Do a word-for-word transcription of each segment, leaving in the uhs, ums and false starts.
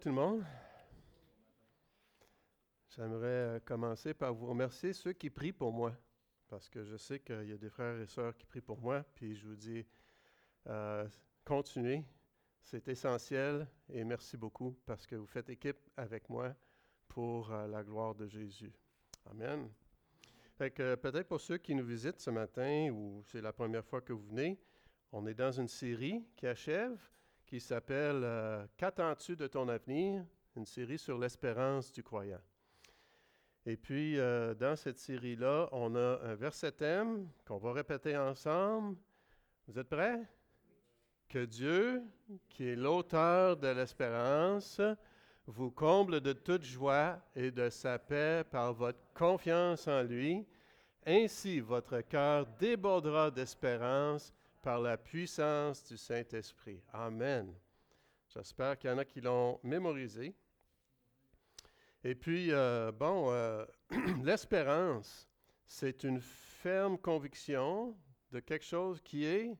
Tout le monde, j'aimerais commencer par vous remercier ceux qui prient pour moi, parce que je sais qu'il y a des frères et sœurs qui prient pour moi, puis je vous dis, euh, continuez, c'est essentiel, et merci beaucoup, parce que vous faites équipe avec moi pour euh, la gloire de Jésus. Amen. Fait que peut-être pour ceux qui nous visitent ce matin, ou c'est la première fois que vous venez, on est dans une série qui achève, qui s'appelle euh, « Qu'attends-tu de ton avenir ?» une série sur l'espérance du croyant. Et puis, euh, dans cette série-là, on a un verset thème qu'on va répéter ensemble. Vous êtes prêts? Que Dieu, qui est l'auteur de l'espérance, vous comble de toute joie et de sa paix par votre confiance en lui. Ainsi, votre cœur débordera d'espérance par la puissance du Saint-Esprit. Amen. J'espère qu'il y en a qui l'ont mémorisé. Et puis, euh, bon, euh, l'espérance, c'est une ferme conviction de quelque chose qui est,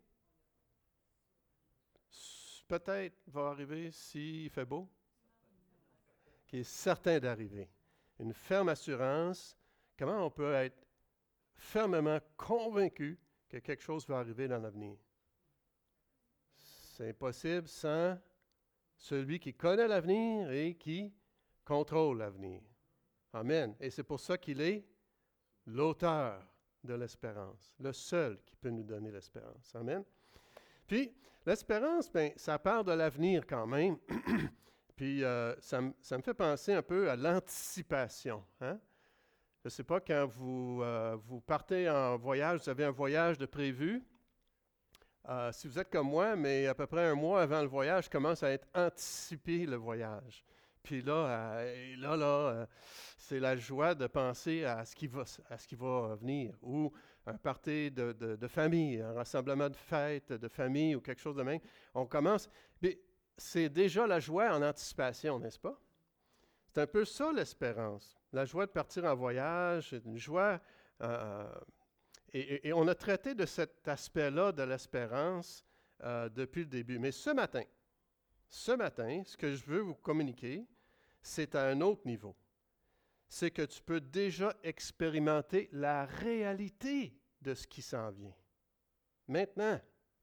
peut-être va arriver s'il fait beau, qui est certain d'arriver. Une ferme assurance. Comment on peut être fermement convaincu que quelque chose va arriver dans l'avenir? C'est impossible sans celui qui connaît l'avenir et qui contrôle l'avenir. Amen. Et c'est pour ça qu'il est l'auteur de l'espérance, le seul qui peut nous donner l'espérance. Amen. Puis, l'espérance, ben, ça part de l'avenir quand même. Puis, euh, ça, m- ça me fait penser un peu à l'anticipation. Hein? Je ne sais pas, quand vous, euh, vous partez en voyage, vous avez un voyage de prévu. Euh, si vous êtes comme moi, mais à peu près un mois avant le voyage, commence à être anticipé le voyage. Puis là, euh, là, là, euh, c'est la joie de penser à ce qui va, à ce qui va venir. Ou un party de, de, de famille, un rassemblement de fête, de famille ou quelque chose de même. On commence. Mais c'est déjà la joie en anticipation, n'est-ce pas? C'est un peu ça l'espérance. La joie de partir en voyage, c'est une joie. Euh, et, et- et on a traité de cet aspect-là de l'espérance euh, depuis le début. Mais ce matin, ce matin, ce que je veux vous communiquer, c'est à un autre niveau. C'est que tu peux déjà expérimenter la réalité de ce qui s'en vient. Maintenant,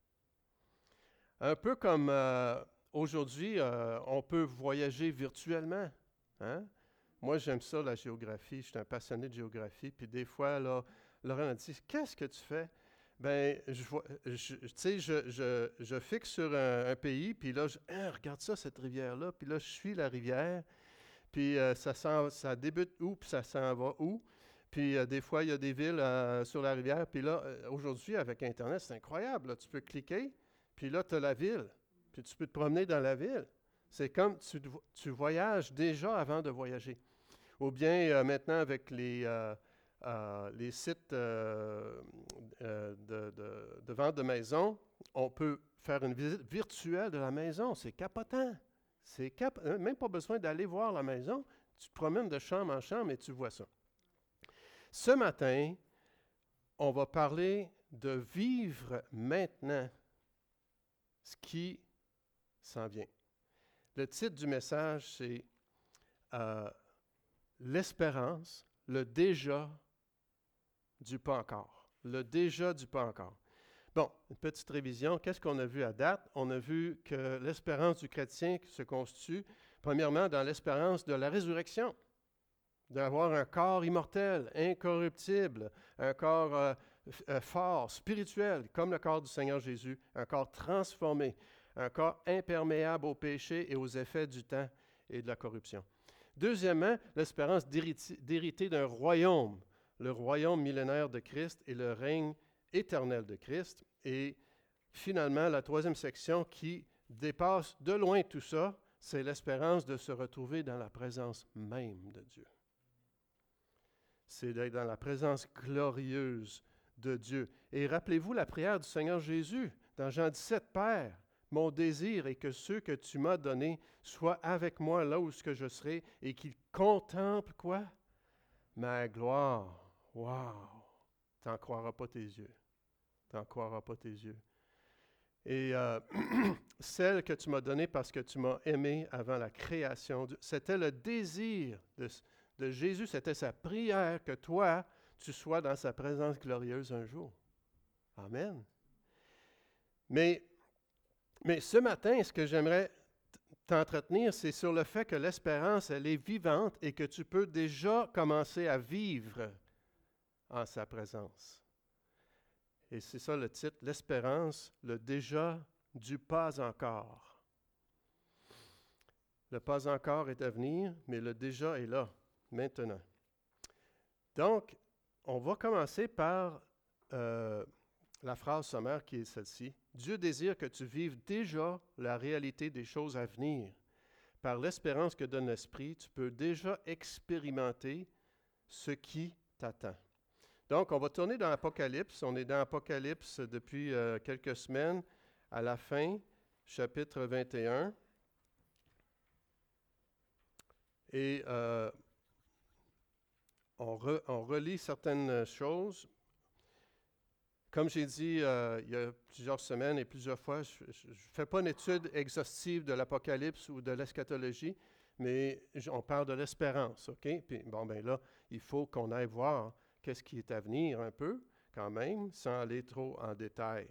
un peu comme euh, aujourd'hui, euh, on peut voyager virtuellement. Hein? Moi, j'aime ça, la géographie. Je suis un passionné de géographie. Puis des fois, là, Laurent a dit, qu'est-ce que tu fais? Ben, je vois, je- tu sais, je, je, je fixe sur un, un pays, puis là, je, Hein, regarde ça, cette rivière-là, puis là, je suis la rivière, puis euh, ça, s'en- ça débute où, puis ça s'en va où. Puis euh, des fois, il y a des villes euh, sur la rivière, puis là, euh, aujourd'hui, avec Internet, c'est incroyable, là. Tu peux cliquer, puis là, tu as la ville, puis tu peux te promener dans la ville. C'est comme tu, tu voyages déjà avant de voyager. Ou bien euh, maintenant avec les, euh, euh, les sites euh, euh, de, de- de vente de maison, on peut faire une visite virtuelle de la maison. C'est capotant. C'est cap- euh, même pas besoin d'aller voir la maison. Tu te promènes de chambre en chambre et tu vois ça. Ce matin, on va parler de vivre maintenant ce qui s'en vient. Le titre du message, c'est euh, L'espérance, le déjà du pas encore. Le déjà du pas encore. Bon, une petite révision. Qu'est-ce qu'on a vu à date? On a vu que l'espérance du chrétien se constitue, premièrement, dans l'espérance de la résurrection, d'avoir un corps immortel, incorruptible, un corps euh, euh, fort, spirituel, comme le corps du Seigneur Jésus, un corps transformé, un corps imperméable au péché et aux effets du temps et de la corruption. Deuxièmement, l'espérance d'hériter, d'hériter d'un royaume, le royaume millénaire de Christ et le règne éternel de Christ. Et finalement, la troisième section qui dépasse de loin tout ça, c'est l'espérance de se retrouver dans la présence même de Dieu. C'est d'être dans la présence glorieuse de Dieu. Et rappelez-vous la prière du Seigneur Jésus dans Jean dix-sept, Père, mon désir est que ceux que tu m'as donnés soient avec moi là où ce que je serai et qu'ils contemplent quoi? Ma gloire. Wow! T'en croiras pas tes yeux. T'en croiras pas tes yeux. Et euh, celle que tu m'as donnée parce que tu m'as aimé avant la création, du- c'était le désir de, de Jésus, c'était sa prière que toi, tu sois dans sa présence glorieuse un jour. Amen. Mais, mais ce matin, ce que j'aimerais t'entretenir, c'est sur le fait que l'espérance, elle est vivante et que tu peux déjà commencer à vivre en sa présence. Et c'est ça le titre, l'espérance, le déjà du pas encore. Le pas encore est à venir, mais le déjà est là, maintenant. Donc, on va commencer par euh, la phrase sommaire qui est celle-ci. Dieu désire que tu vives déjà la réalité des choses à venir. Par l'espérance que donne l'Esprit, tu peux déjà expérimenter ce qui t'attend. Donc, on va tourner dans l'Apocalypse. On est dans l'Apocalypse depuis euh, quelques semaines, à la fin, chapitre vingt et un. Et euh, on, re, on relit certaines choses. Comme j'ai dit euh, il y a plusieurs semaines et plusieurs fois, je ne fais pas une étude exhaustive de l'Apocalypse ou de l'eschatologie, mais on parle de l'espérance, OK? Puis, bon, ben là, il faut qu'on aille voir qu'est-ce qui est à venir un peu, quand même, sans aller trop en détail.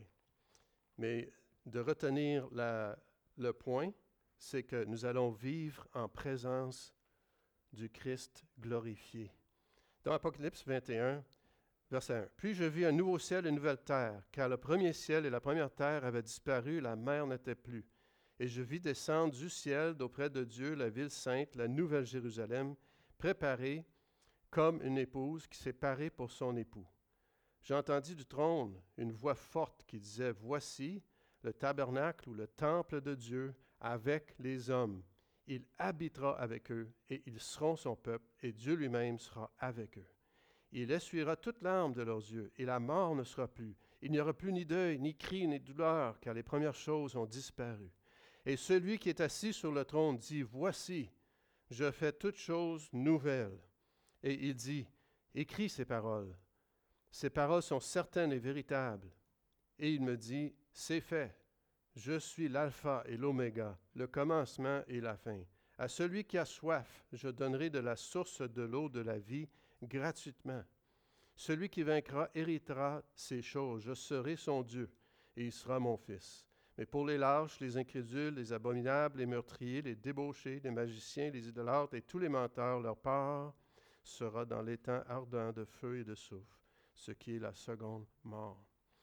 Mais de retenir la, le point, c'est que nous allons vivre en présence du Christ glorifié. Dans Apocalypse vingt et un, verset un. Puis je vis un nouveau ciel et une nouvelle terre, car le premier ciel et la première terre avaient disparu, la mer n'était plus. Et je vis descendre du ciel d'auprès de Dieu la ville sainte, la nouvelle Jérusalem, préparée comme une épouse qui s'est parée pour son époux. J'entendis du trône une voix forte qui disait, « Voici le tabernacle ou le temple de Dieu avec les hommes. Il habitera avec eux et ils seront son peuple et Dieu lui-même sera avec eux. Il essuiera toute larme de leurs yeux et la mort ne sera plus. Il n'y aura plus ni deuil, ni cri, ni douleur, car les premières choses ont disparu. Et celui qui est assis sur le trône dit, « Voici, je fais toutes choses nouvelles. » Et il dit, « Écris ces paroles. Ces paroles sont certaines et véritables. » Et il me dit, « C'est fait. Je suis l'alpha et l'oméga, le commencement et la fin. À celui qui a soif, je donnerai de la source de l'eau de la vie gratuitement. Celui qui vaincra héritera ces choses. Je serai son Dieu et il sera mon fils. Mais pour les lâches, les incrédules, les abominables, les meurtriers, les débauchés, les magiciens, les idolâtres et tous les menteurs, leur part sera dans l'étang ardent de feu et de soufre, ce qui est la seconde mort. »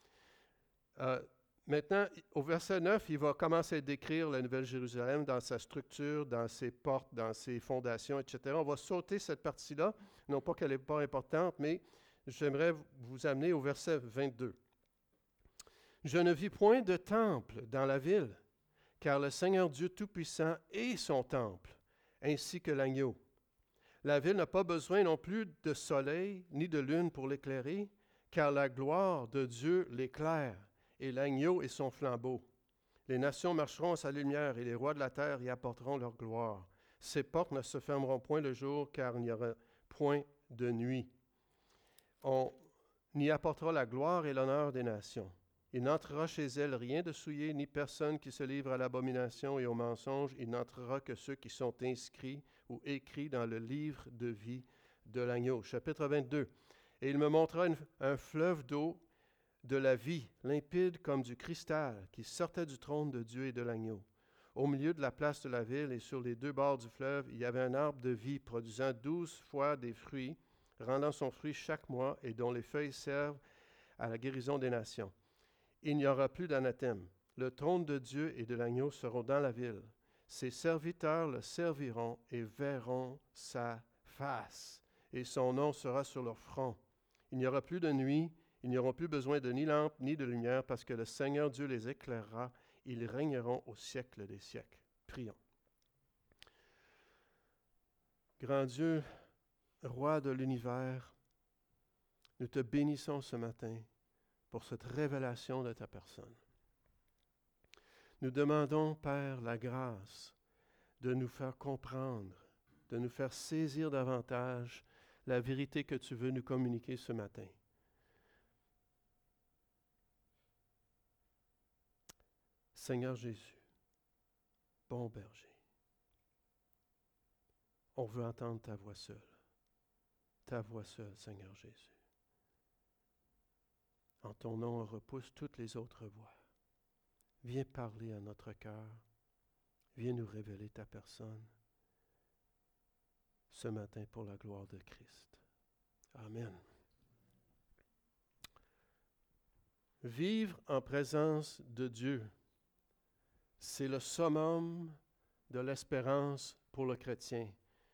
Euh, maintenant, au verset neuf, il va commencer à décrire la Nouvelle Jérusalem dans sa structure, dans ses portes, dans ses fondations, et cetera. On va sauter cette partie-là, non pas qu'elle n'est pas importante, mais j'aimerais vous amener au verset vingt-deux. « Je ne vis point de temple dans la ville, car le Seigneur Dieu Tout-Puissant est son temple, ainsi que l'agneau. La ville n'a pas besoin non plus de soleil ni de lune pour l'éclairer, car la gloire de Dieu l'éclaire, et l'agneau est son flambeau. Les nations marcheront à sa lumière, et les rois de la terre y apporteront leur gloire. Ses portes ne se fermeront point le jour, car il n'y aura point de nuit. On y apportera la gloire et l'honneur des nations. Il n'entrera chez elle rien de souillé, ni personne qui se livre à l'abomination et au mensonge. Il n'entrera que ceux qui sont inscrits ou écrits dans le livre de vie de l'agneau. » Chapitre vingt-deux. « Et il me montra une, un fleuve d'eau de la vie, limpide comme du cristal, qui sortait du trône de Dieu et de l'agneau. Au milieu de la place de la ville et sur les deux bords du fleuve, il y avait un arbre de vie produisant douze fois des fruits, rendant son fruit chaque mois et dont les feuilles servent à la guérison des nations. Il n'y aura plus d'anathème. Le trône de Dieu et de l'agneau seront dans la ville. Ses serviteurs le serviront et verront sa face, et son nom sera sur leur front. Il n'y aura plus de nuit, ils n'auront plus besoin de ni lampe ni de lumière, parce que le Seigneur Dieu les éclairera. Ils régneront au siècle des siècles. » Prions. Grand Dieu, Roi de l'univers, nous te bénissons ce matin pour cette révélation de ta personne. Nous demandons, Père, la grâce de nous faire comprendre, de nous faire saisir davantage la vérité que tu veux nous communiquer ce matin. Seigneur Jésus, bon berger, on veut entendre ta voix seule. Ta voix seule, Seigneur Jésus. En ton nom, on repousse toutes les autres voix. Viens parler à notre cœur. Viens nous révéler ta personne ce matin pour la gloire de Christ. Amen. Vivre en présence de Dieu, c'est le summum de l'espérance pour le chrétien.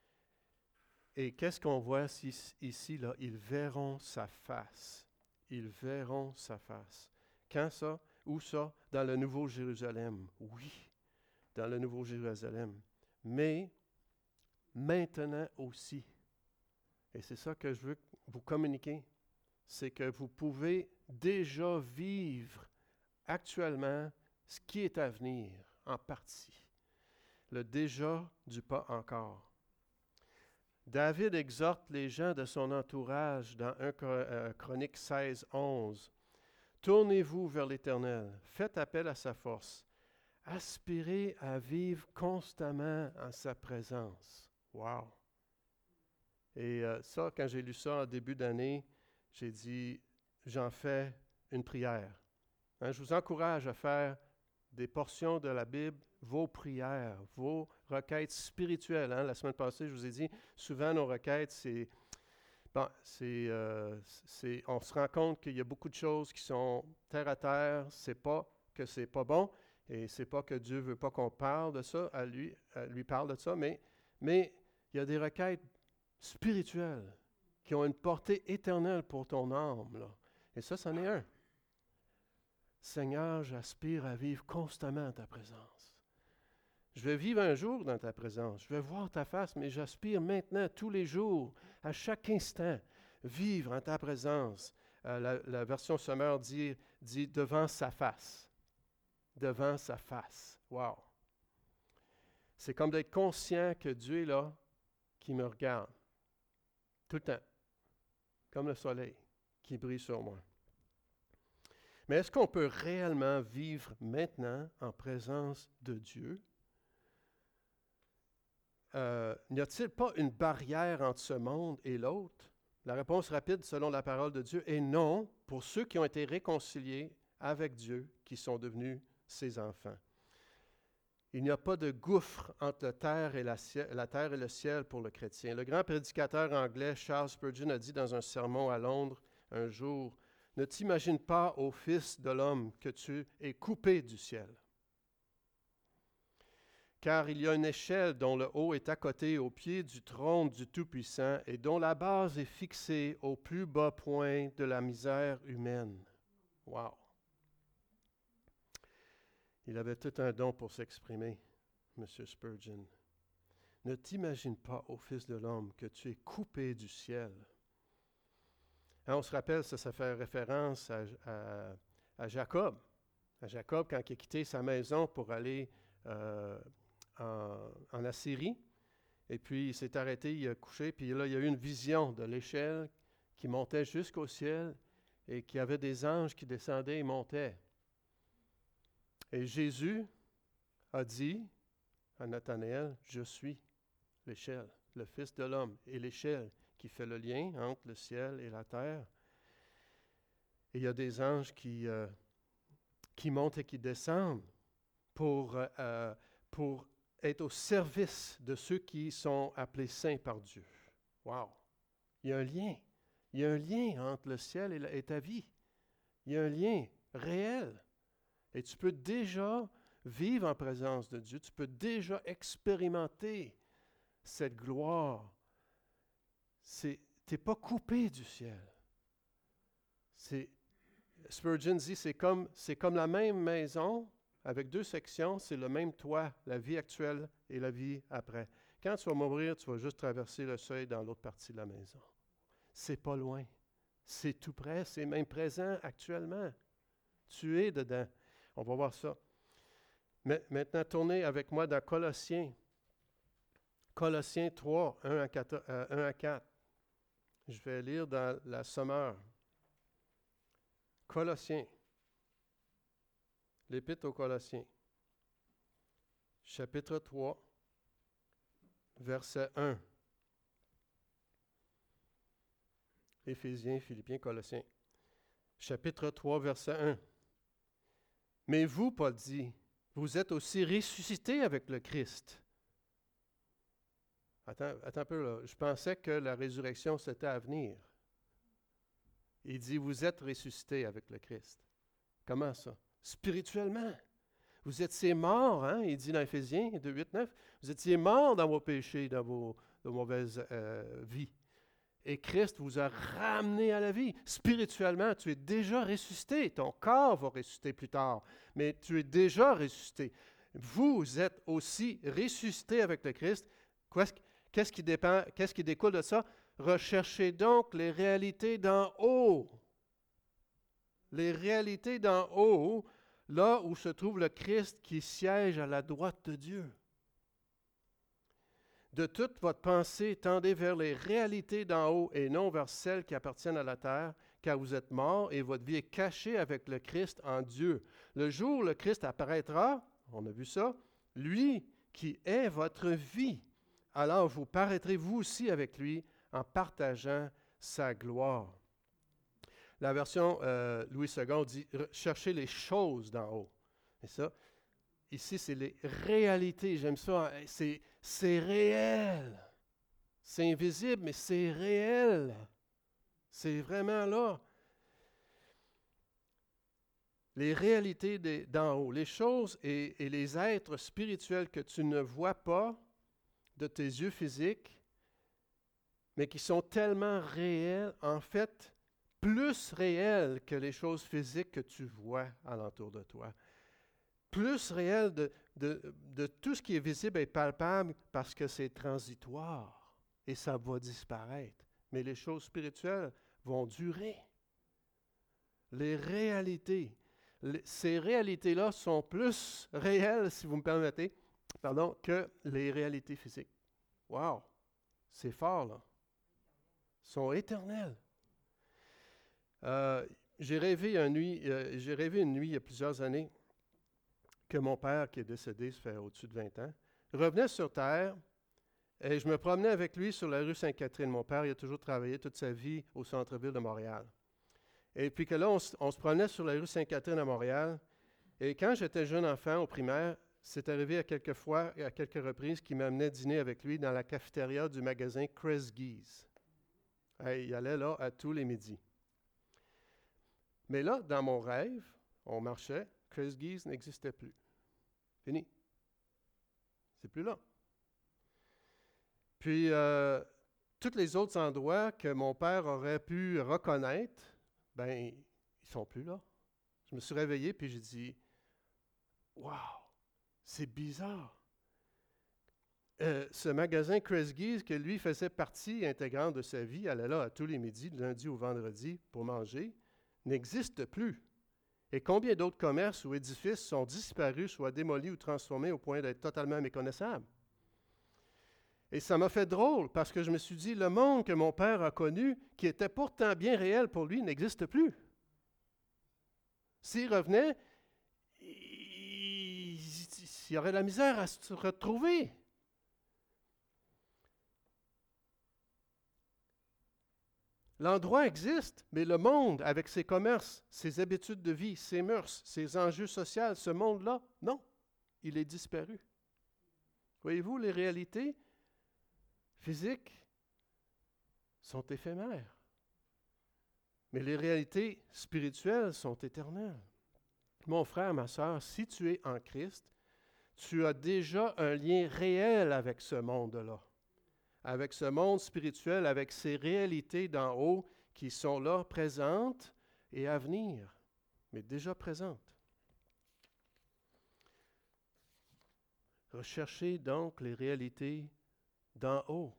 Et qu'est-ce qu'on voit ici, là? Ils verront sa face. Ils verront sa face. Quand ça? Où ça? Dans le Nouveau Jérusalem. Oui, dans le Nouveau Jérusalem. Mais maintenant aussi, et c'est ça que je veux vous communiquer, c'est que vous pouvez déjà vivre actuellement ce qui est à venir, en partie. Le déjà du pas encore. David exhorte les gens de son entourage dans un Chronique seize, onze. Tournez-vous vers l'Éternel, faites appel à sa force, aspirez à vivre constamment en sa présence. Wow! Et euh, ça, quand j'ai lu ça en début d'année, j'ai dit, j'en fais une prière. Hein, je vous encourage à faire des portions de la Bible, vos prières, vos requêtes spirituelles. Hein. La semaine passée, je vous ai dit, souvent nos requêtes, c'est, bon, c'est, euh, c'est, on se rend compte qu'il y a beaucoup de choses qui sont terre à terre. C'est pas que c'est pas bon, et c'est pas que Dieu veut pas qu'on parle de ça, à lui, à lui parle de ça, mais, mais il y a des requêtes spirituelles qui ont une portée éternelle pour ton âme, là. Et ça, c'en est un. Seigneur, j'aspire à vivre constamment en ta présence. Je vais vivre un jour dans ta présence. Je vais voir ta face, mais j'aspire maintenant, tous les jours, à chaque instant, vivre en ta présence. Euh, la, la version sommaire dit, dit « devant sa face ». Devant sa face. Wow! C'est comme d'être conscient que Dieu est là, qui me regarde. Tout le temps. Comme le soleil qui brille sur moi. Mais est-ce qu'on peut réellement vivre maintenant en présence de Dieu? Euh, n'y a-t-il pas une barrière entre ce monde et l'autre? La réponse rapide, selon la parole de Dieu, est non pour ceux qui ont été réconciliés avec Dieu, qui sont devenus ses enfants. Il n'y a pas de gouffre entre la terre et, la, la terre et le ciel pour le chrétien. Le grand prédicateur anglais Charles Spurgeon a dit dans un sermon à Londres un jour, « Ne t'imagine pas, ô Fils de l'homme, que tu es coupé du ciel. Car il y a une échelle dont le haut est à côté au pied du trône du Tout-Puissant et dont la base est fixée au plus bas point de la misère humaine. » Wow! Il avait tout un don pour s'exprimer, M. Spurgeon. Ne t'imagine pas, ô Fils de l'homme, que tu es coupé du ciel. Hein, on se rappelle, ça, ça fait référence à, à, à Jacob. À Jacob, quand il a quitté sa maison pour aller euh, en, en Assyrie. Et puis, il s'est arrêté, il a couché, puis là, il y a eu une vision de l'échelle qui montait jusqu'au ciel et qui avait des anges qui descendaient et montaient. Et Jésus a dit à Nathanaël, « Je suis l'échelle, le Fils de l'homme, et l'échelle qui fait le lien entre le ciel et la terre. » Et il y a des anges qui, euh, qui montent et qui descendent pour, euh, pour être au service de ceux qui sont appelés saints par Dieu. Wow! Il y a un lien. Il y a un lien entre le ciel et, la, et ta vie. Il y a un lien réel. Et tu peux déjà vivre en présence de Dieu. Tu peux déjà expérimenter cette gloire. Tu n'es pas coupé du ciel. C'est, Spurgeon dit, c'est comme, c'est comme la même maison avec deux sections, c'est le même toit, la vie actuelle et la vie après. Quand tu vas mourir, tu vas juste traverser le seuil dans l'autre partie de la maison. C'est pas loin. C'est tout près, c'est même présent actuellement. Tu es dedans. On va voir ça. Mais, maintenant, tournez avec moi dans Colossiens. Colossiens trois, un à quatre. Je vais lire dans la sommaire. Colossiens. L'Épître aux Colossiens. chapitre trois, verset un. Éphésiens, Philippiens, Colossiens. Chapitre trois, verset un. Mais vous, Paul dit, vous êtes aussi ressuscités avec le Christ. Attends, attends un peu là. Je pensais que la résurrection, c'était à venir. Il dit, vous êtes ressuscités avec le Christ. Comment ça? Spirituellement. Vous étiez morts, hein? Il dit dans Éphésiens deux, huit, neuf, vous étiez morts dans vos péchés, dans vos, vos mauvaises euh, vies. Et Christ vous a ramené à la vie. Spirituellement, tu es déjà ressuscité. Ton corps va ressusciter plus tard, mais tu es déjà ressuscité. Vous êtes aussi ressuscité avec le Christ. Qu'est-ce qui dépend, qu'est-ce qui découle de ça? Recherchez donc les réalités d'en haut. Les réalités d'en haut, là où se trouve le Christ qui siège à la droite de Dieu. De toute votre pensée, tendez vers les réalités d'en haut et non vers celles qui appartiennent à la terre, car vous êtes morts et votre vie est cachée avec le Christ en Dieu. Le jour où le Christ apparaîtra, on a vu ça, lui qui est votre vie, alors vous paraîtrez vous aussi avec lui en partageant sa gloire. La version euh, Louis second dit « cherchez les choses d'en haut ». Et ça, ici, c'est les réalités. J'aime ça. C'est, c'est réel. C'est invisible, mais c'est réel. C'est vraiment là. Les réalités des, d'en haut, les choses et, et les êtres spirituels que tu ne vois pas de tes yeux physiques, mais qui sont tellement réels, en fait, plus réels que les choses physiques que tu vois alentour de toi. Plus réel de, de, de tout ce qui est visible et palpable parce que c'est transitoire et ça va disparaître. Mais les choses spirituelles vont durer. Les réalités, les, ces réalités-là sont plus réelles, si vous me permettez, pardon, que les réalités physiques. Wow! C'est fort, là. Ils sont éternels. Euh, j'ai rêvé une nuit, euh, j'ai rêvé une nuit il y a plusieurs années que mon père, qui est décédé, ça fait au-dessus de vingt ans, revenait sur Terre et je me promenais avec lui sur la rue Sainte-Catherine. Mon père, il a toujours travaillé toute sa vie au centre-ville de Montréal. Et puis que là, on, on se promenait sur la rue Sainte-Catherine à Montréal. Et quand j'étais jeune enfant au primaire, c'est arrivé à quelques fois, à quelques reprises, qu'il m'amenait dîner avec lui dans la cafétéria du magasin Kresge's. Et il allait là à tous les midis. Mais là, dans mon rêve, on marchait, Kresge's n'existait plus. Fini. C'est plus là. Puis, euh, tous les autres endroits que mon père aurait pu reconnaître, ben, ils sont plus là. Je me suis réveillé, puis j'ai dit, « Wow, c'est bizarre. » Euh, ce magasin Kresge's, que lui faisait partie intégrante de sa vie, allait là à tous les midis, du lundi au vendredi, pour manger, n'existe plus. Et combien d'autres commerces ou édifices sont disparus, soit démolis ou transformés au point d'être totalement méconnaissables? Et ça m'a fait drôle parce que je me suis dit, le monde que mon père a connu, qui était pourtant bien réel pour lui, n'existe plus. S'il revenait, il, il aurait la misère à se retrouver. L'endroit existe, mais le monde, avec ses commerces, ses habitudes de vie, ses mœurs, ses enjeux sociaux, ce monde-là, non, il est disparu. Voyez-vous, les réalités physiques sont éphémères, mais les réalités spirituelles sont éternelles. Mon frère, ma sœur, si tu es en Christ, tu as déjà un lien réel avec ce monde-là, avec ce monde spirituel, avec ces réalités d'en haut qui sont là, présentes et à venir, mais déjà présentes. Recherchez donc les réalités d'en haut.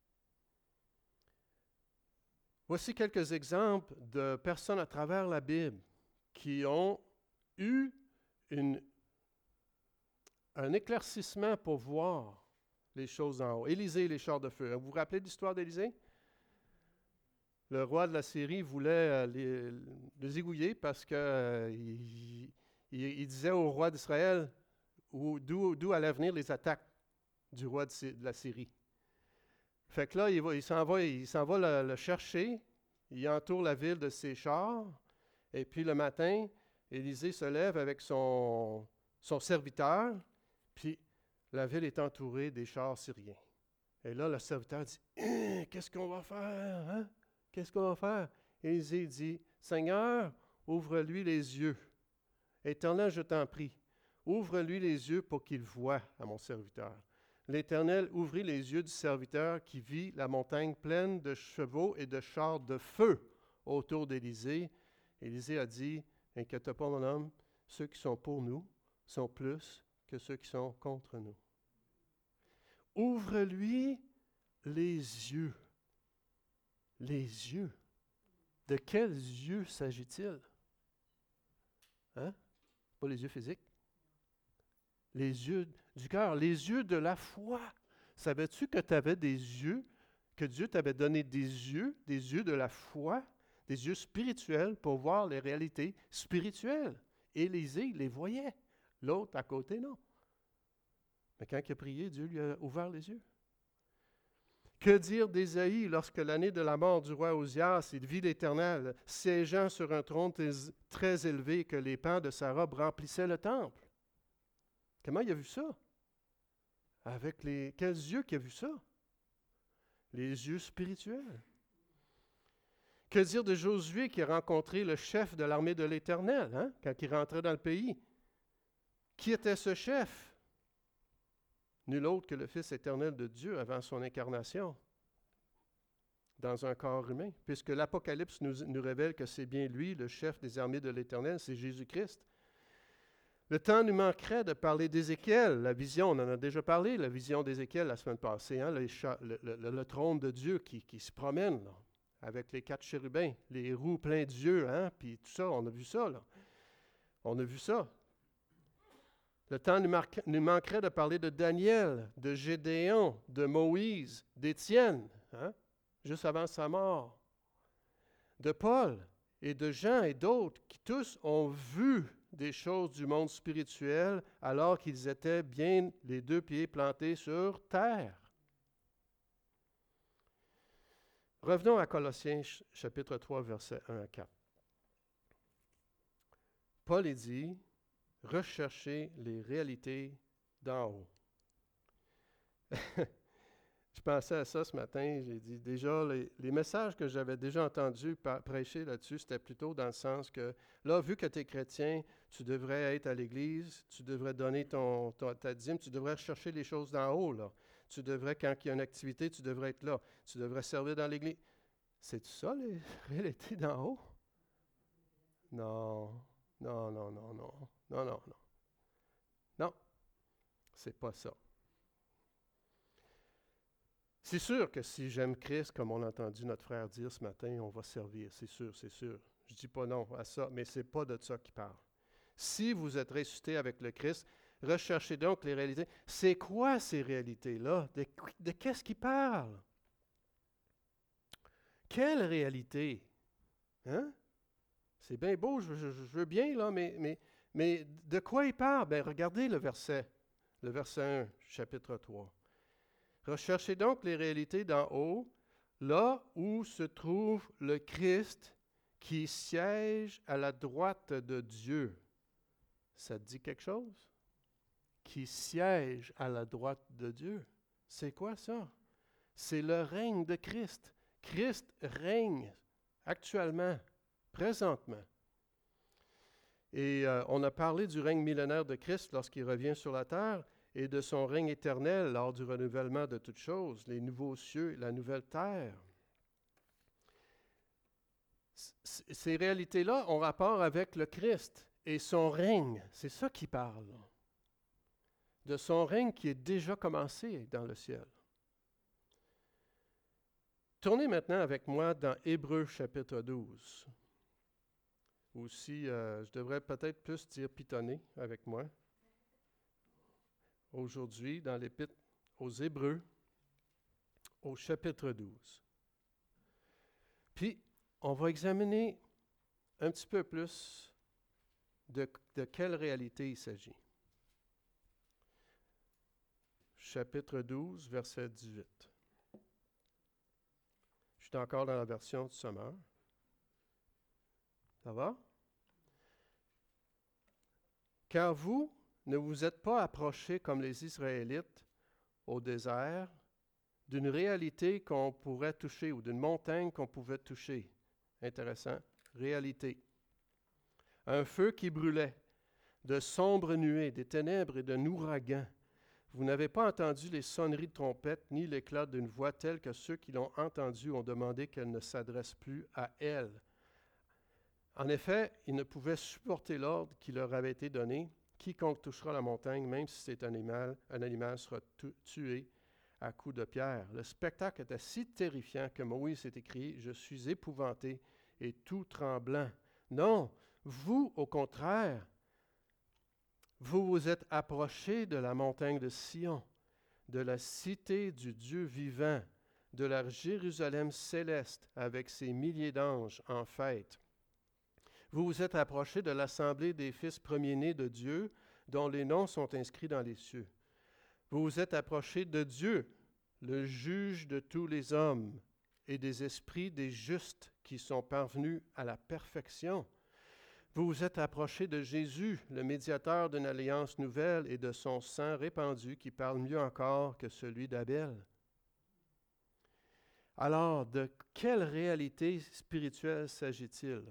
Voici quelques exemples de personnes à travers la Bible qui ont eu une, un éclaircissement pour voir les choses en haut. Élisée et les chars de feu. Vous vous rappelez de l'histoire d'Élisée? Le roi de la Syrie voulait euh, les, les zigouiller parce qu'il euh, il, il disait au roi d'Israël, où, d'où, d'où allaient venir les attaques du roi de, Sy- de la Syrie. Fait que là, il, va, il s'en va, il s'en va le, le chercher, il entoure la ville de ses chars, et puis le matin, Élisée se lève avec son, son serviteur, puis la ville est entourée des chars syriens. Et là, le serviteur dit, hein, « Qu'est-ce qu'on va faire? Hein? Qu'est-ce qu'on va faire? » Élisée dit, « Seigneur, ouvre-lui les yeux. Éternel, je t'en prie, ouvre-lui les yeux pour qu'il voie à mon serviteur. » L'Éternel ouvrit les yeux du serviteur qui vit la montagne pleine de chevaux et de chars de feu autour d'Élisée. Élisée a dit, « Inquiète pas, mon homme, ceux qui sont pour nous sont plus que ceux qui sont contre nous. » Ouvre-lui les yeux. Les yeux. De quels yeux s'agit-il? Hein? Pas les yeux physiques. Les yeux du cœur, les yeux de la foi. Savais-tu que tu avais des yeux, que Dieu t'avait donné des yeux, des yeux de la foi, des yeux spirituels pour voir les réalités spirituelles? Élisée les voyait, l'autre à côté, non. Mais quand il a prié, Dieu lui a ouvert les yeux. Que dire d'Ésaïe lorsque l'année de la mort du roi Osias, il vit l'Éternel siégeant sur un trône très élevé que les pans de sa robe remplissaient le temple? Comment il a vu ça? Avec les... Quels yeux qu'il a vu ça? Les yeux spirituels. Que dire de Josué qui a rencontré le chef de l'armée de l'Éternel, hein, quand il rentrait dans le pays? Qui était ce chef? Nul autre que le Fils éternel de Dieu avant son incarnation dans un corps humain, puisque l'Apocalypse nous, nous révèle que c'est bien lui, le chef des armées de l'Éternel, c'est Jésus-Christ. Le temps nous manquerait de parler d'Ézéchiel, la vision, on en a déjà parlé, la vision d'Ézéchiel la semaine passée, hein, le, le, le, le trône de Dieu qui, qui se promène là, avec les quatre chérubins, les roues pleins d'yeux, hein, puis tout ça, on a vu ça. Là. On a vu ça. Le temps nous, marque, nous manquerait de parler de Daniel, de Gédéon, de Moïse, d'Étienne, hein, juste avant sa mort, de Paul et de Jean et d'autres qui tous ont vu des choses du monde spirituel alors qu'ils étaient bien les deux pieds plantés sur terre. Revenons à Colossiens chapitre trois, versets un à quatre. Paul est dit, recherchez les réalités d'en haut. Je pensais à ça ce matin, j'ai dit déjà, les, les messages que j'avais déjà entendus par, prêcher là-dessus, c'était plutôt dans le sens que, là, vu que tu es chrétien, tu devrais être à l'église, tu devrais donner ton, ton, ta dîme, tu devrais chercher les choses d'en haut, là. Tu devrais, quand il y a une activité, tu devrais être là. Tu devrais servir dans l'église. C'est ça, les réalités d'en haut? Non, non, non, non, non, non, non, non. Non, c'est pas ça. C'est sûr que si j'aime Christ, comme on a entendu notre frère dire ce matin, on va servir, c'est sûr, c'est sûr. Je ne dis pas non à ça, mais ce n'est pas de ça qu'il parle. Si vous êtes ressuscité avec le Christ, recherchez donc les réalités. C'est quoi ces réalités-là? De, de qu'est-ce qu'il parle? Quelle réalité? Hein? C'est bien beau, je, je, je veux bien, là, mais, mais, mais de quoi il parle? Bien, regardez le verset, le verset un, chapitre trois. Recherchez donc les réalités d'en haut, là où se trouve le Christ qui siège à la droite de Dieu. Ça te dit quelque chose? Qui siège à la droite de Dieu. C'est quoi ça? C'est le règne de Christ. Christ règne actuellement, présentement. Et euh, on a parlé du règne millénaire de Christ lorsqu'il revient sur la terre, et de son règne éternel lors du renouvellement de toutes choses, les nouveaux cieux et la nouvelle terre. C- ces réalités-là ont rapport avec le Christ et son règne. C'est ça qui parle. De son règne qui est déjà commencé dans le ciel. Tournez maintenant avec moi dans Hébreux chapitre douze. Aussi, euh, je devrais peut-être plus dire pitonner avec moi. Aujourd'hui, dans l'Épître aux Hébreux, au chapitre douze. Puis, on va examiner un petit peu plus de, de quelle réalité il s'agit. chapitre douze, verset dix-huit. Je suis encore dans la version du Sommeur. Ça va? Car vous ne vous êtes pas approchés comme les Israélites au désert d'une réalité qu'on pourrait toucher ou d'une montagne qu'on pouvait toucher. Intéressant. Réalité. Un feu qui brûlait, de sombres nuées, des ténèbres et d'un ouragan. Vous n'avez pas entendu les sonneries de trompette ni l'éclat d'une voix telle que ceux qui l'ont entendue ont demandé qu'elle ne s'adresse plus à elle. En effet, ils ne pouvaient supporter l'ordre qui leur avait été donné. Quiconque touchera la montagne, même si c'est un animal, un animal sera tu- tué à coups de pierre. Le spectacle était si terrifiant que Moïse s'est écrié « Je suis épouvanté et tout tremblant. » Non, vous, au contraire, vous vous êtes approchés de la montagne de Sion, de la cité du Dieu vivant, de la Jérusalem céleste avec ses milliers d'anges en fête. Vous vous êtes approchés de l'assemblée des fils premiers-nés de Dieu, dont les noms sont inscrits dans les cieux. Vous vous êtes approchés de Dieu, le juge de tous les hommes, et des esprits des justes qui sont parvenus à la perfection. Vous vous êtes approchés de Jésus, le médiateur d'une alliance nouvelle et de son sang répandu qui parle mieux encore que celui d'Abel. Alors, de quelle réalité spirituelle s'agit-il?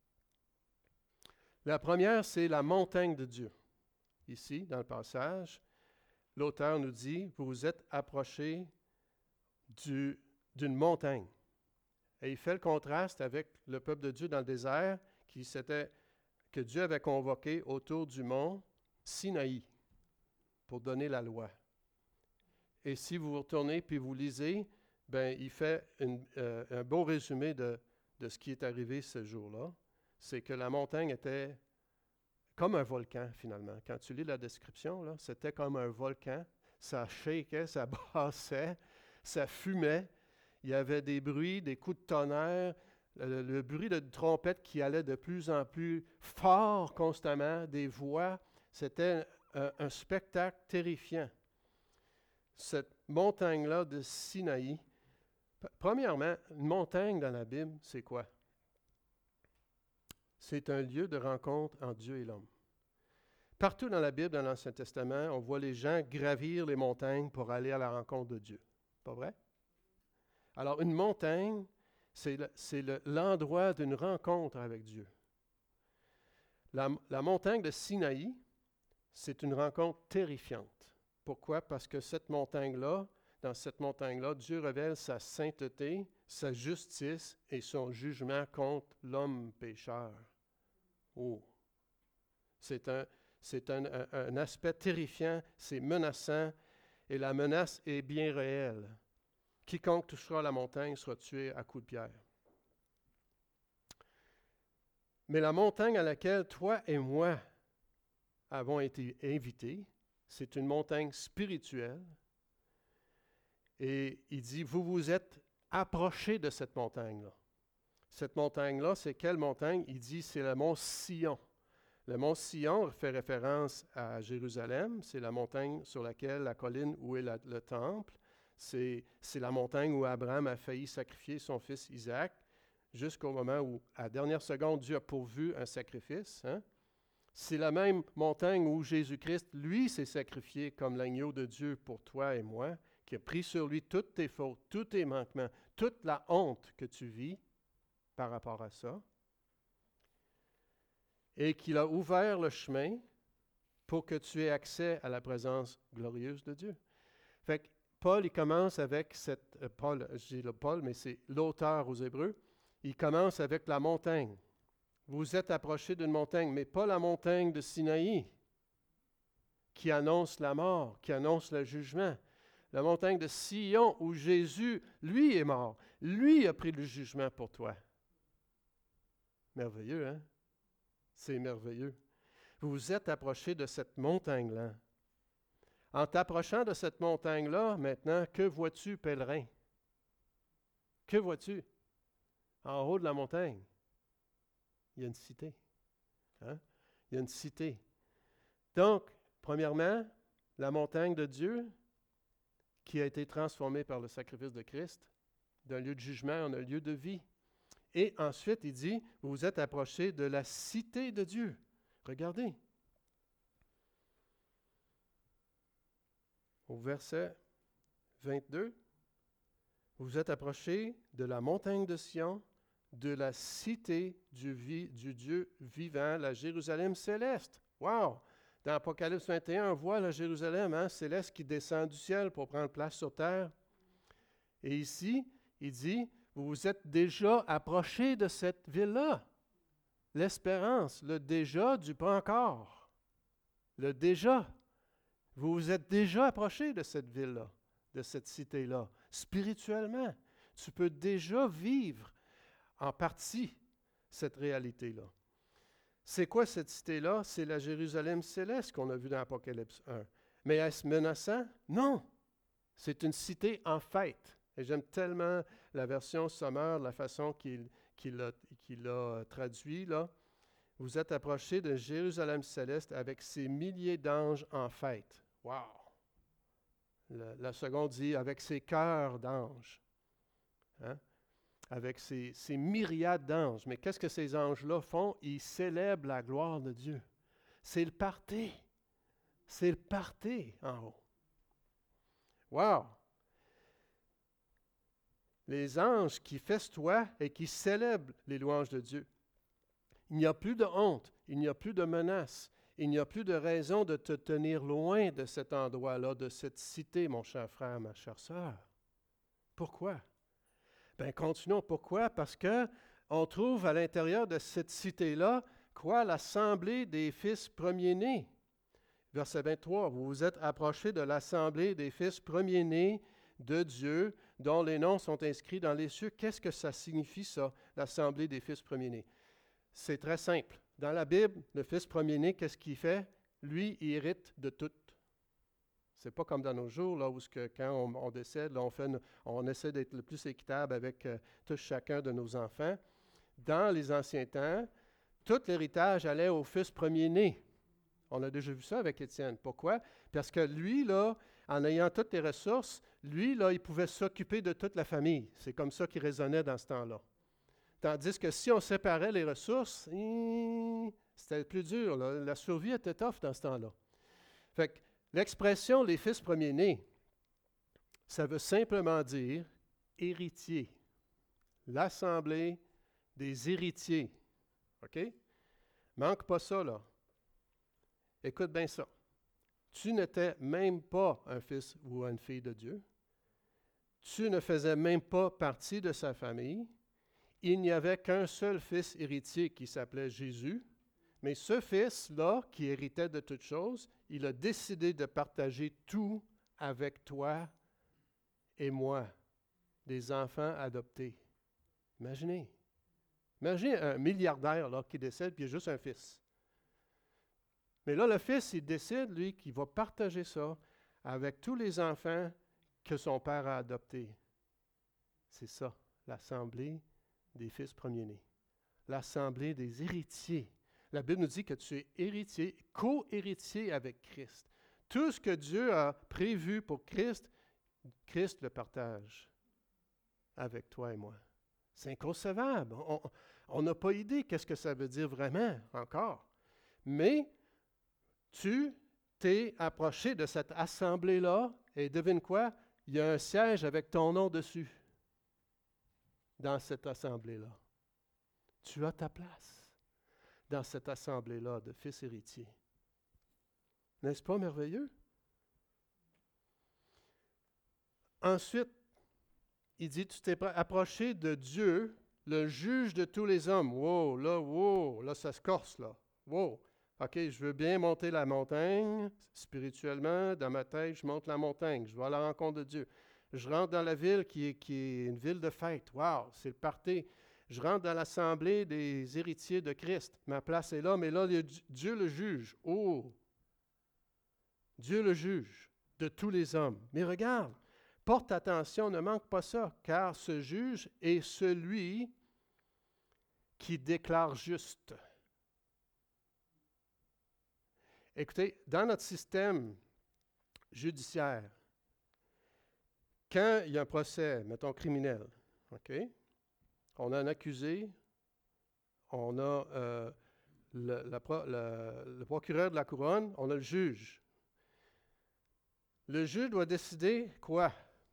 La première, c'est la montagne de Dieu. Ici, dans le passage, l'auteur nous dit, vous vous êtes approchés du, d'une montagne. Et il fait le contraste avec le peuple de Dieu dans le désert, qui s'était, que Dieu avait convoqué autour du mont Sinaï pour donner la loi. Et si vous vous retournez puis vous lisez, ben, il fait une, euh, un beau résumé de, de ce qui est arrivé ce jour-là. C'est que la montagne était comme un volcan, finalement. Quand tu lis la description, là, c'était comme un volcan. Ça shakeait, ça brassait, ça fumait. Il y avait des bruits, des coups de tonnerre, le, le bruit de trompette qui allait de plus en plus fort constamment, des voix. C'était un, un spectacle terrifiant. Cette montagne-là de Sinaï, p- premièrement, une montagne dans la Bible, c'est quoi? C'est un lieu de rencontre entre Dieu et l'homme. Partout dans la Bible, dans l'Ancien Testament, on voit les gens gravir les montagnes pour aller à la rencontre de Dieu. Pas vrai? Alors, une montagne, c'est, le, c'est le, l'endroit d'une rencontre avec Dieu. La, la montagne de Sinaï, c'est une rencontre terrifiante. Pourquoi? Parce que cette montagne-là, dans cette montagne-là, Dieu révèle sa sainteté, sa justice et son jugement contre l'homme pécheur. Oh! C'est un, c'est un, un, un aspect terrifiant, c'est menaçant, et la menace est bien réelle. Quiconque touchera la montagne sera tué à coups de pierre. Mais la montagne à laquelle toi et moi avons été invités, c'est une montagne spirituelle. Et il dit, vous vous êtes approchés de cette montagne-là. Cette montagne-là, c'est quelle montagne? Il dit, c'est le mont Sion. Le mont Sion fait référence à Jérusalem. C'est la montagne sur laquelle, la colline où est la, le temple. C'est, c'est la montagne où Abraham a failli sacrifier son fils Isaac, jusqu'au moment où, à la dernière seconde, Dieu a pourvu un sacrifice. Hein? C'est la même montagne où Jésus-Christ, lui, s'est sacrifié comme l'agneau de Dieu pour toi et moi, qui a pris sur lui toutes tes fautes, tous tes manquements, toute la honte que tu vis par rapport à ça, et qu'il a ouvert le chemin pour que tu aies accès à la présence glorieuse de Dieu. Fait que Paul, il commence avec cette... Euh, Paul, je dis le Paul, mais c'est l'auteur aux Hébreux. Il commence avec la montagne. Vous êtes approchés d'une montagne, mais pas la montagne de Sinaï, qui annonce la mort, qui annonce le jugement. La montagne de Sion, où Jésus, lui, est mort. Lui a pris le jugement pour toi. Merveilleux, hein? C'est merveilleux. Vous vous êtes approchés de cette montagne-là. En t'approchant de cette montagne-là, maintenant, que vois-tu, pèlerin? Que vois-tu? En haut de la montagne, il y a une cité. Hein? Il y a une cité. Donc, premièrement, la montagne de Dieu, qui a été transformé par le sacrifice de Christ. D'un lieu de jugement en un lieu de vie. Et ensuite, il dit, vous vous êtes approchés de la cité de Dieu. Regardez. Au verset vingt-deux, vous vous êtes approchés de la montagne de Sion, de la cité du, vi- du Dieu vivant, la Jérusalem céleste. Wow! Dans Apocalypse vingt et un, on voit la Jérusalem hein, céleste qui descend du ciel pour prendre place sur terre. Et ici, il dit, vous vous êtes déjà approchés de cette ville-là. L'espérance, le déjà du pas encore. Le déjà. Vous vous êtes déjà approchés de cette ville-là, de cette cité-là. Spirituellement, tu peux déjà vivre en partie cette réalité-là. C'est quoi cette cité-là? C'est la Jérusalem céleste qu'on a vue dans Apocalypse un. Mais est-ce menaçant? Non. C'est une cité en fête. Et j'aime tellement la version sommaire, la façon qu'il, qu'il, a, qu'il a traduit, là. Vous êtes approchés de Jérusalem céleste avec ses milliers d'anges en fête. Wow! La, la seconde dit avec ses chœurs d'anges. Hein? Avec ses, ses myriades d'anges. Mais qu'est-ce que ces anges-là font? Ils célèbrent la gloire de Dieu. C'est le party. C'est le party en haut. Wow! Les anges qui festoient et qui célèbrent les louanges de Dieu. Il n'y a plus de honte, il n'y a plus de menace, il n'y a plus de raison de te tenir loin de cet endroit-là, de cette cité, mon cher frère, ma chère sœur. Pourquoi? Bien, continuons. Pourquoi? Parce que on trouve à l'intérieur de cette cité-là, quoi? L'assemblée des fils premiers-nés. Verset vingt-trois, vous vous êtes approchés de l'assemblée des fils premiers-nés de Dieu, dont les noms sont inscrits dans les cieux. Qu'est-ce que ça signifie, ça, l'assemblée des fils premiers-nés? C'est très simple. Dans la Bible, le fils premier-né, qu'est-ce qu'il fait? Lui, il hérite de tout. C'est pas comme dans nos jours, là, où que, quand on, on décède, là, on, fait, on essaie d'être le plus équitable avec euh, tous chacun de nos enfants. Dans les anciens temps, tout l'héritage allait au fils premier-né. On a déjà vu ça avec Étienne. Pourquoi? Parce que lui, là, en ayant toutes les ressources, lui, là, il pouvait s'occuper de toute la famille. C'est comme ça qu'il raisonnait dans ce temps-là. Tandis que si on séparait les ressources, c'était plus dur. Là. La survie était tough dans ce temps-là. Fait que l'expression « les fils premiers-nés », ça veut simplement dire « héritier ». L'assemblée des héritiers. OK? Manque pas ça, là. Écoute bien ça. Tu n'étais même pas un fils ou une fille de Dieu. Tu ne faisais même pas partie de sa famille. Il n'y avait qu'un seul fils héritier qui s'appelait Jésus. Mais ce fils-là, qui héritait de toutes choses, il a décidé de partager tout avec toi et moi, des enfants adoptés. Imaginez. Imaginez un milliardaire là, qui décède, puis il a juste un fils. Mais là, le fils, il décide, lui, qu'il va partager ça avec tous les enfants que son père a adoptés. C'est ça, l'assemblée des fils premiers-nés. L'assemblée des héritiers. La Bible nous dit que tu es héritier, co-héritier avec Christ. Tout ce que Dieu a prévu pour Christ, Christ le partage avec toi et moi. C'est inconcevable. On n'a pas idée qu'est-ce que ça veut dire vraiment encore. Mais tu t'es approché de cette assemblée-là et devine quoi? Il y a un siège avec ton nom dessus dans cette assemblée-là. Tu as ta place dans cette assemblée-là de fils héritiers. N'est-ce pas merveilleux? Ensuite, il dit, tu t'es approché de Dieu, le juge de tous les hommes. Wow, là, wow, là, ça se corse, là. Wow. OK, je veux bien monter la montagne, spirituellement, dans ma tête, je monte la montagne, je vais à la rencontre de Dieu. Je rentre dans la ville qui est, qui est une ville de fête. Wow, c'est le party. Je rentre dans l'assemblée des héritiers de Christ. Ma place est là, mais là, Dieu le juge. Oh! Dieu le juge de tous les hommes. Mais regarde, porte attention, ne manque pas ça, car ce juge est celui qui déclare juste. Écoutez, dans notre système judiciaire, Quand il y a un procès, mettons criminel, OK? On a un accusé, on a euh, le, la, le, le procureur de la couronne, on a le juge. Le juge doit décider quoi?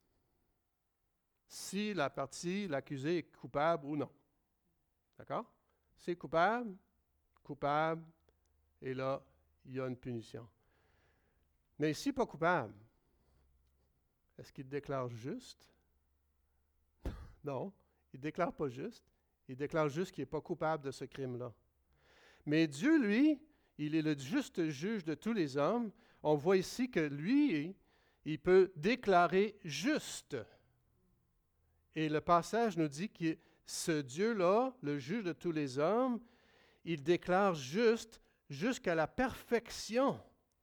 Si la partie, l'accusé est coupable ou non. D'accord? Si c'est coupable, coupable, et là, il y a une punition. Mais si pas coupable, est-ce qu'il déclare juste? Non, il ne déclare pas juste. Il déclare juste qu'il n'est pas coupable de ce crime-là. Mais Dieu, lui, il est le juste juge de tous les hommes. On voit ici que lui, il peut déclarer juste. Et le passage nous dit que ce Dieu-là, le juge de tous les hommes, il déclare juste jusqu'à la perfection.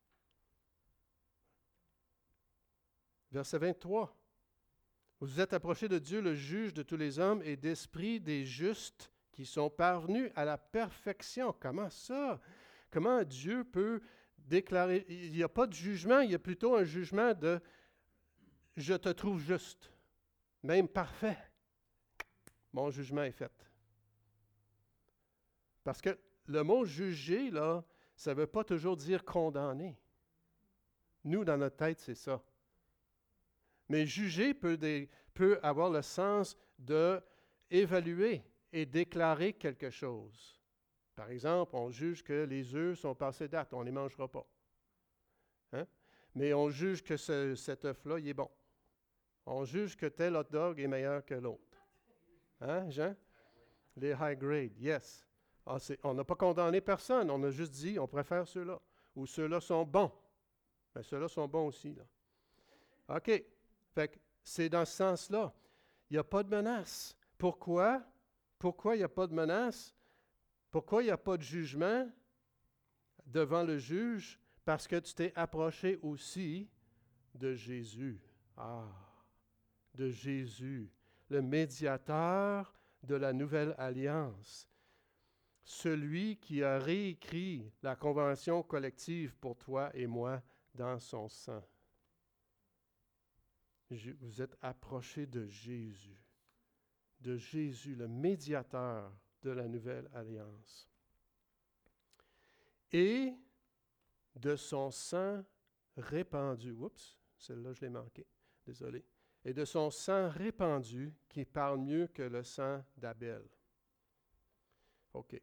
Verset vingt-trois. Vous êtes approchés de Dieu, le juge de tous les hommes, et d'esprit des justes qui sont parvenus à la perfection. Comment ça? Comment Dieu peut déclarer? Il n'y a pas de jugement, il y a plutôt un jugement de « je te trouve juste », même parfait. Mon jugement est fait. Parce que le mot « juger », là, ça ne veut pas toujours dire « condamner ». Nous, dans notre tête, c'est ça. Mais juger peut, des, peut avoir le sens d'évaluer et déclarer quelque chose. Par exemple, on juge que les œufs sont passés date, on ne les mangera pas. Hein? Mais on juge que ce, cet œuf-là, il est bon. On juge que tel hot dog est meilleur que l'autre. Hein, Jean? Les high grade, yes. Ah, on n'a pas condamné personne, on a juste dit on préfère ceux-là. Ou ceux-là sont bons. Mais ceux-là sont bons aussi, là. OK. Fait que c'est dans ce sens-là. Il n'y a pas de menace. Pourquoi? Pourquoi il n'y a pas de menace? Pourquoi il n'y a pas de jugement devant le juge? Parce que tu t'es approché aussi de Jésus. Ah, de Jésus, le médiateur de la nouvelle alliance. Celui qui a réécrit la convention collective pour toi et moi dans son sang. Vous êtes approchés de Jésus, de Jésus, le médiateur de la nouvelle alliance. Et de son sang répandu. Oups, celle-là, je l'ai manqué. Désolé. Et de son sang répandu qui parle mieux que le sang d'Abel. OK.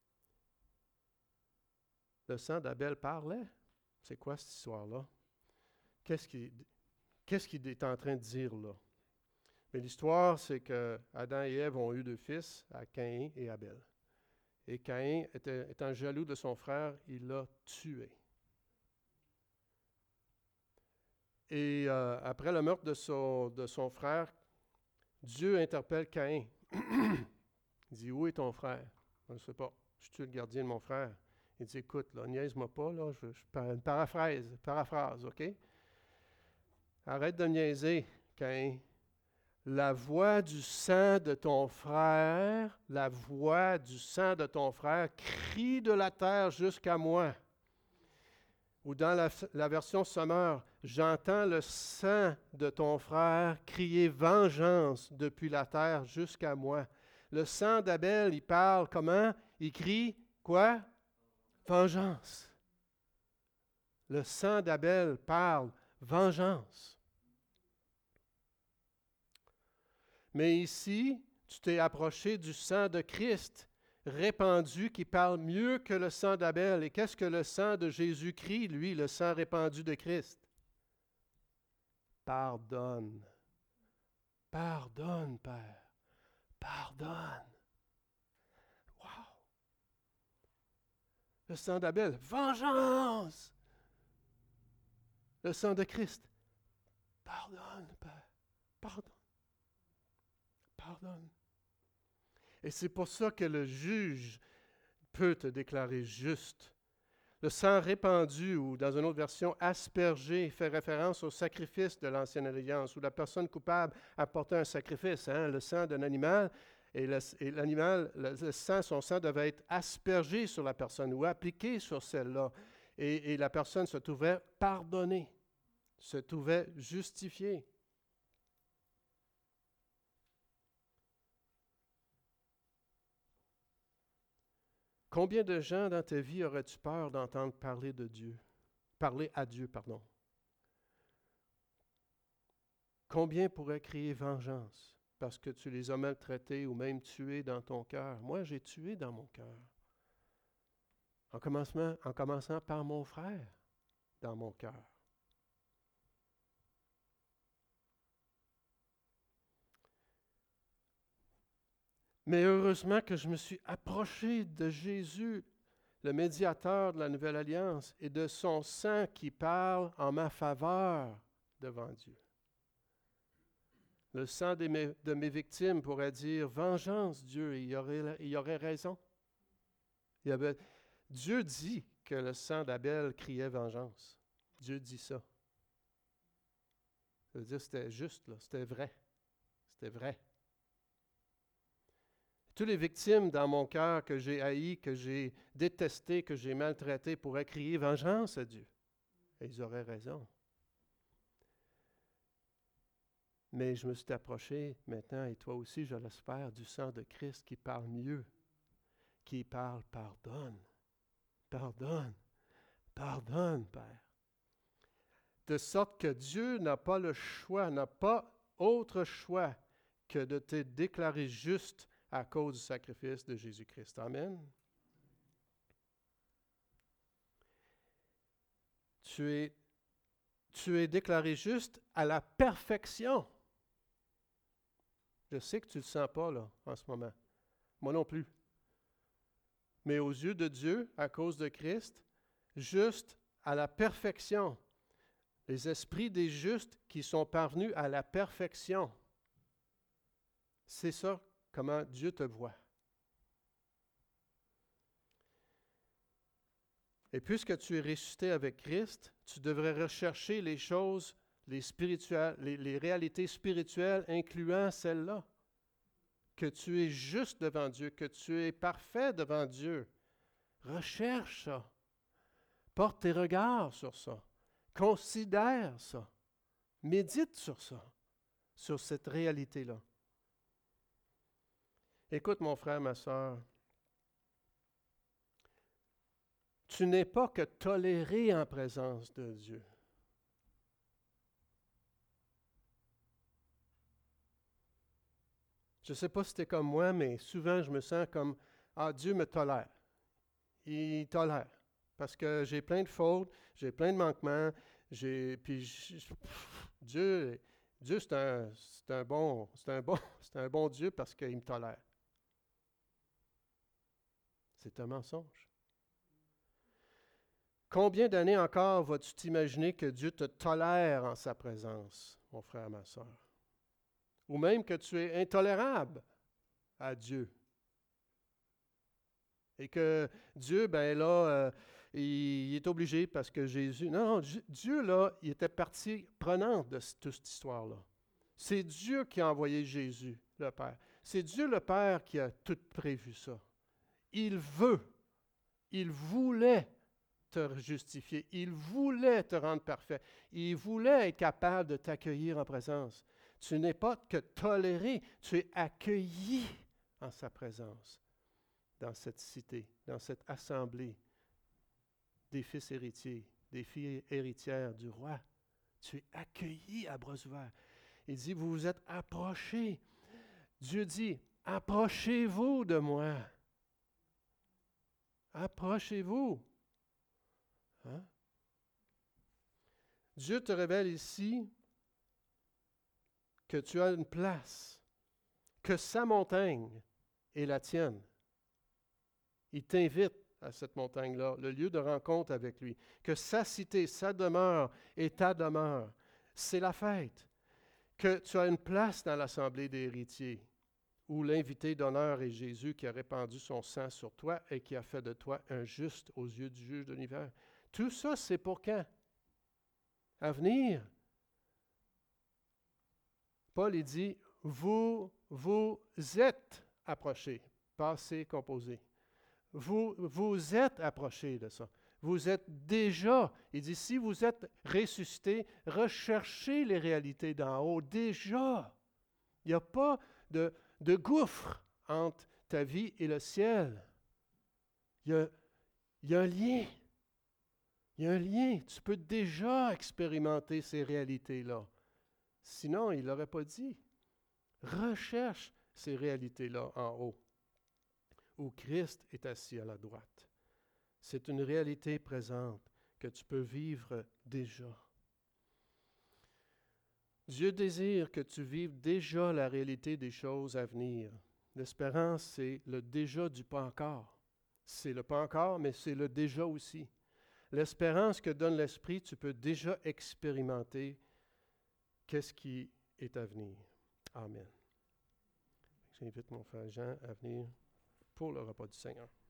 Le sang d'Abel parlait. C'est quoi cette histoire-là? Qu'est-ce qui... Qu'est-ce qu'il est en train de dire là? Mais l'histoire, c'est que Adam et Ève ont eu deux fils, à Caïn et Abel. Et Caïn, était, étant jaloux de son frère, il l'a tué. Et euh, après le meurtre de son, de son frère, Dieu interpelle Caïn. Il dit, où est ton frère? Je ne sais pas. Je suis le gardien de mon frère. Il dit, écoute, là, niaise-moi pas, là, je, je, une paraphrase, paraphrase, OK? Arrête de me niaiser, Caïn. La voix du sang de ton frère, la voix du sang de ton frère crie de la terre jusqu'à moi. Ou dans la, la version Sommeur, j'entends le sang de ton frère crier vengeance depuis la terre jusqu'à moi. Le sang d'Abel, il parle comment? Il crie quoi? Vengeance. Le sang d'Abel parle vengeance. Mais ici, tu t'es approché du sang de Christ, répandu, qui parle mieux que le sang d'Abel. Et qu'est-ce que le sang de Jésus-Christ, lui, le sang répandu de Christ? Pardonne. Pardonne, Père. Pardonne. Wow! Le sang d'Abel, vengeance! Le sang de Christ, pardonne, Père. Pardonne. Pardonne. Et c'est pour ça que le juge peut te déclarer juste. Le sang répandu, ou dans une autre version, aspergé, fait référence au sacrifice de l'ancienne alliance, où la personne coupable apportait un sacrifice, hein, le sang d'un animal, et, le, et l'animal, le, le sang, son sang devait être aspergé sur la personne ou appliqué sur celle-là. Et, et la personne se trouvait pardonnée, se trouvait justifiée. Combien de gens dans ta vie aurais-tu peur d'entendre parler de Dieu? Parler à Dieu, pardon. Combien pourraient crier vengeance parce que tu les as maltraités ou même tués dans ton cœur? Moi, j'ai tué dans mon cœur. En commençant, en commençant par mon frère dans mon cœur. Mais heureusement que je me suis approché de Jésus, le médiateur de la Nouvelle Alliance, et de son sang qui parle en ma faveur devant Dieu. Le sang de mes, de mes victimes pourrait dire « Vengeance, Dieu », et il y aurait, il y aurait raison. Il y avait, Dieu dit que le sang d'Abel criait vengeance. Dieu dit ça. Ça veut dire que c'était juste, là, c'était vrai. C'était vrai. Toutes les victimes dans mon cœur que j'ai haïes, que j'ai détestées, que j'ai maltraitées pourraient crier vengeance à Dieu. Et ils auraient raison. Mais je me suis approché maintenant, et toi aussi, je l'espère, du sang de Christ qui parle mieux, qui parle pardonne, pardonne, pardonne, Père. De sorte que Dieu n'a pas le choix, n'a pas autre choix que de te déclarer juste à cause du sacrifice de Jésus-Christ. Amen. Tu es, tu es déclaré juste à la perfection. Je sais que tu ne le sens pas là, en ce moment. Moi non plus. Mais aux yeux de Dieu, à cause de Christ, juste à la perfection. Les esprits des justes qui sont parvenus à la perfection. C'est ça, comment Dieu te voit. Et puisque tu es ressuscité avec Christ, tu devrais rechercher les choses, les spirituelles, les, les réalités spirituelles, incluant celles-là. Que tu es juste devant Dieu, que tu es parfait devant Dieu. Recherche ça. Porte tes regards sur ça. Considère ça. Médite sur ça, sur cette réalité-là. Écoute, mon frère, ma sœur, tu n'es pas que toléré en présence de Dieu. Je ne sais pas si tu es comme moi, mais souvent je me sens comme « Ah, Dieu me tolère. Il tolère. Parce que j'ai plein de fautes, j'ai plein de manquements, j'ai, puis je, pff, Dieu, Dieu c'est un, c'est un bon, c'est un bon, c'est un bon Dieu parce qu'il me tolère. » C'est un mensonge. Combien d'années encore vas-tu t'imaginer que Dieu te tolère en sa présence, mon frère, ma soeur? Ou même que tu es intolérable à Dieu. Et que Dieu, ben là, euh, il, il est obligé parce que Jésus... Non, non, Dieu, là, il était partie prenante de toute cette histoire-là. C'est Dieu qui a envoyé Jésus, le Père. C'est Dieu, le Père, qui a tout prévu ça. Il veut, il voulait te justifier. Il voulait te rendre parfait. Il voulait être capable de t'accueillir en présence. Tu n'es pas que toléré, tu es accueilli en sa présence, dans cette cité, dans cette assemblée des fils héritiers, des filles héritières du roi. Tu es accueilli à bras ouverts. Il dit, vous vous êtes approchés. Dieu dit, approchez-vous de moi. Approchez-vous. Hein? Dieu te révèle ici que tu as une place, que sa montagne est la tienne. Il t'invite à cette montagne-là, le lieu de rencontre avec lui, que sa cité, sa demeure est ta demeure. C'est la fête. Que tu as une place dans l'assemblée des héritiers, où l'invité d'honneur est Jésus qui a répandu son sang sur toi et qui a fait de toi un juste aux yeux du juge de l'univers. Tout ça, c'est pour quand? À venir. Paul, il dit, vous vous êtes approchés, passé composé. Vous vous êtes approchés de ça. Vous êtes déjà, il dit, si vous êtes ressuscités, recherchez les réalités d'en haut, déjà. Il n'y a pas de, de gouffre entre ta vie et le ciel. Il y a, il y a un lien. Il y a un lien. Tu peux déjà expérimenter ces réalités-là. Sinon, il ne l'aurait pas dit. Recherche ces réalités-là en haut, où Christ est assis à la droite. C'est une réalité présente que tu peux vivre déjà. Dieu désire que tu vives déjà la réalité des choses à venir. L'espérance, c'est le déjà du pas encore. C'est le pas encore, mais c'est le déjà aussi. L'espérance que donne l'Esprit, tu peux déjà expérimenter qu'est-ce qui est à venir. Amen. J'invite mon frère Jean à venir pour le repas du Seigneur.